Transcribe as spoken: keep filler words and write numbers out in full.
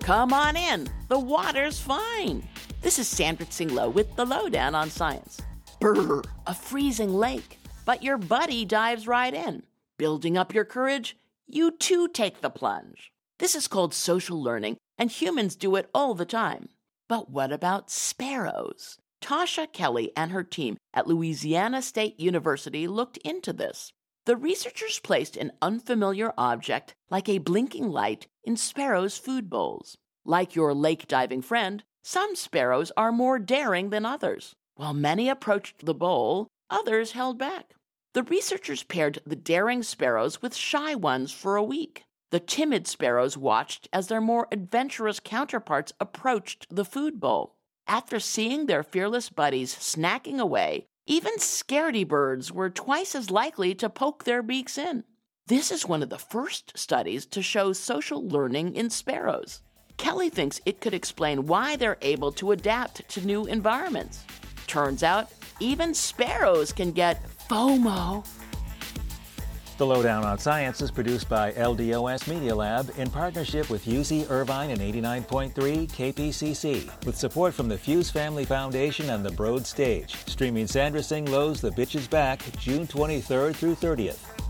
Come on in. The water's fine. This is Sandra Tsing Loh with the Lowdown on Science. Brr, a freezing lake. But your buddy dives right in. Building up your courage, you too take the plunge. This is called social learning, and humans do it all the time. But what about sparrows? Tasha Kelly and her team at Louisiana State University looked into this. The researchers placed an unfamiliar object, like a blinking light, in sparrows' food bowls. Like your lake diving friend, some sparrows are more daring than others. While many approached the bowl, others held back. The researchers paired the daring sparrows with shy ones for a week. The timid sparrows watched as their more adventurous counterparts approached the food bowl. After seeing their fearless buddies snacking away, even scaredy birds were twice as likely to poke their beaks in. This is one of the first studies to show social learning in sparrows. Kelly thinks it could explain why they're able to adapt to new environments. Turns out, even sparrows can get FOMO. The Lowdown on Science is produced by L D O S Media Lab in partnership with U C Irvine and eighty-nine point three K P C C, with support from the Fuse Family Foundation and the Broad Stage. Streaming Sandra Tsing Loh's The Bitch Is Back, June twenty-third through thirtieth.